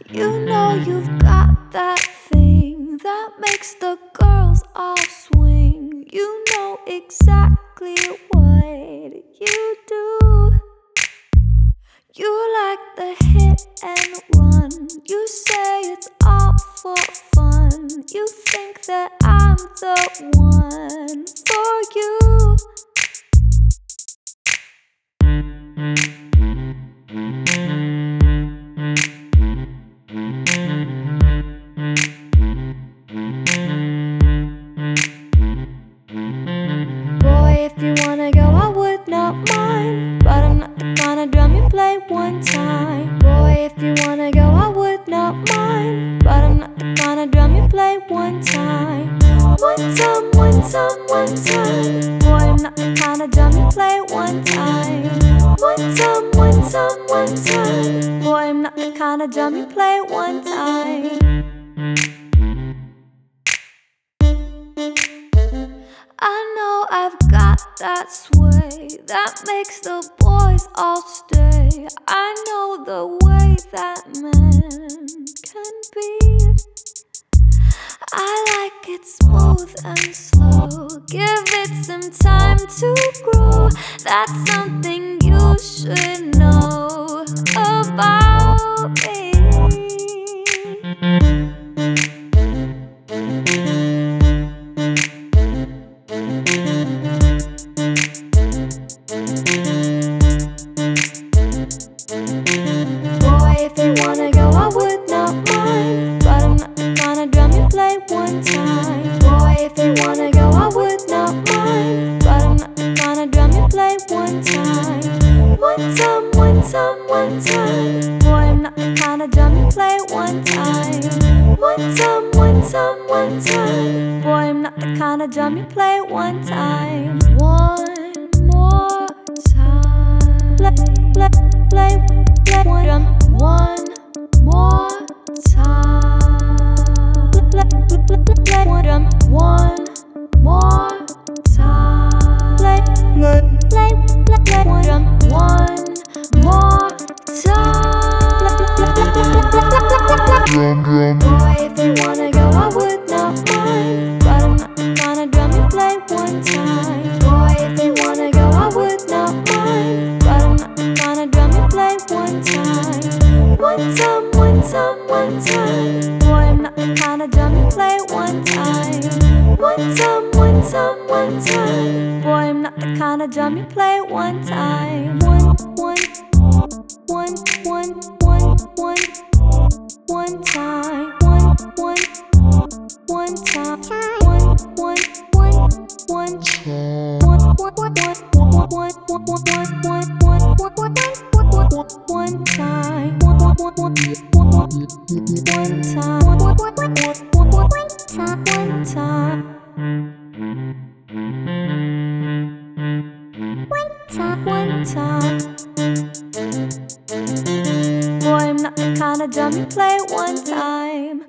You know you've got that thing that makes the girls all swing. You know exactly what you do. You like the hit and run. You say it's all for fun. You think that I'm the one for you. Boy, if you wanna go, I would not mind, but I'm not the kind of drum you play one time. Boy, if you wanna go, I would not mind, but I'm not the kind of drum you play one time. One time, one time, one time. Boy, I'm not the kind of drum you play one time. One time, one time, one time. Boy, I'm not the kind of drum you play one time. I know I've got that sway that makes the boys all stay. I know the way that men can be. I like it smooth and slow. Give it some time to grow. That's something you should know about me. Boy, if you wanna go, I would not mind, but I'm not the kind of drum you play one time. Boy, if you wanna go, I would not mind, but I'm not the kind of drum you play one time. One time, one time, one time. Boy, I'm not the kind of drum you play one time. One time, one time, one time. Boy, I'm not the kind of drum you play one time. One more time. Play one drum one more time. Play one drum one more time. Play one drum one more time. Boy, if you wanna go, I would not mind, but I'm not the kind of drum you play one time. Boy, if you wanna go, I would not mind, but I'm not the kind of drum you play one time. One time, one time, one time. Boy, I'm not the kind of drum you play one time. One time, one time, one time. Boy, I'm not the kind of drum you play one time. One time. One time. Boy, I'm not the kind of drum you play one time.